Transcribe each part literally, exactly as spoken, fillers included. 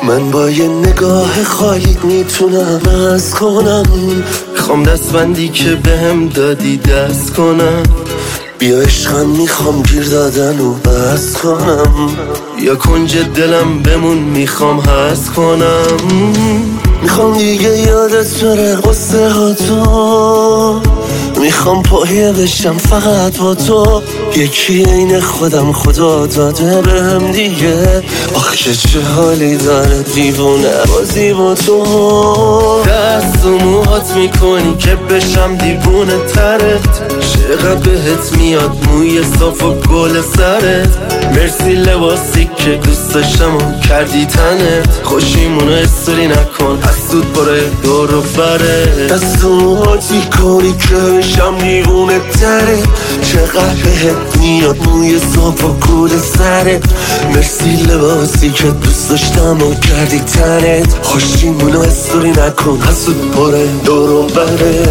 من با یه نگاه خالی میتونم از کنم. میخوام دستبندی که بهم دادی دست کنم. بیا عشقم میخوام گیر دادن و بس کنم. یا کنج دلم بمون میخوام حس کنم. میخوام دیگه یادت بره قصه ها تو. میخوام پایه بشم فقط با تو. یکی این خودم خدا داده بهم دیگه. آخه چه حالی داره دیوونه بازی با تو. دست و موهات میکنی که بشم دیوونه ترت. چقدر بهت میاد موی صاف و گل سرت. مرسی لباسی که دوست داشتم و کردی تنت. خوشیمونو استوری نکن حسود باره دور و بره. دست و موهات میکنی که بشم دیوونه ترت. چقدر بهت میاد موی صاف و گل سرت. مرسی لباسی که دوست داشتم و کردی تنت. خوشیمونو استوری نکن حسود باره دور و بره.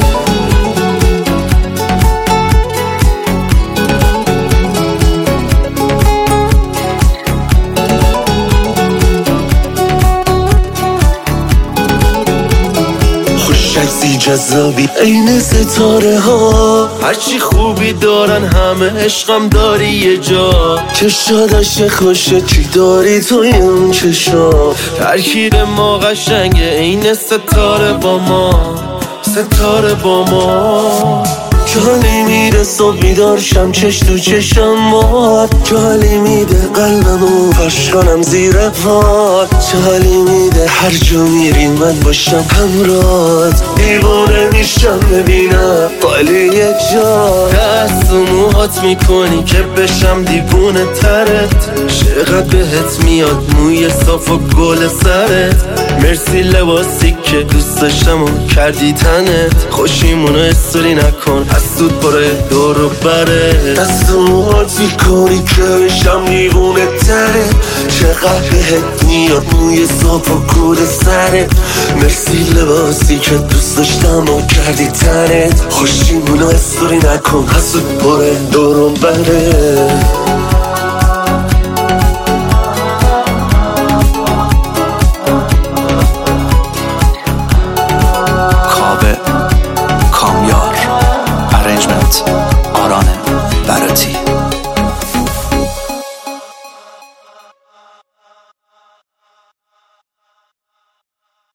عکسی جذابی این ستاره ها. هرچی خوبی دارن همه عشقم داری یه جا. چشا داشته خوشه چی داری توی اون چشا. ترکیب ما قشنگه این ستاره با ما. ستاره با ما. جالی میده صبح بیدارشم چش تو چشم باد. جالی میده قلبمو پاش کنم زیر پاد. جالی میده هر جا میری من باشم همراهت. دیوونه میشم ببینم خالی یه جا. دست و موهات میکنی که بشم دیوونه ترت. چقدر بهت میاد موی صاف و گل سرت. مرسی لباسی که دوست داشتم و کردی تنت. خوشیمونو استوری نکن حسود باره دور و بره. دست و موهات میکنی که بشم دیوونه ترت. چقدر بهت میاد موی صاف و گل سرت. مرسی لباسی که دوست داشتم و کردی تنت. خوشیمونو استوری نکن حسود باره دور و بره.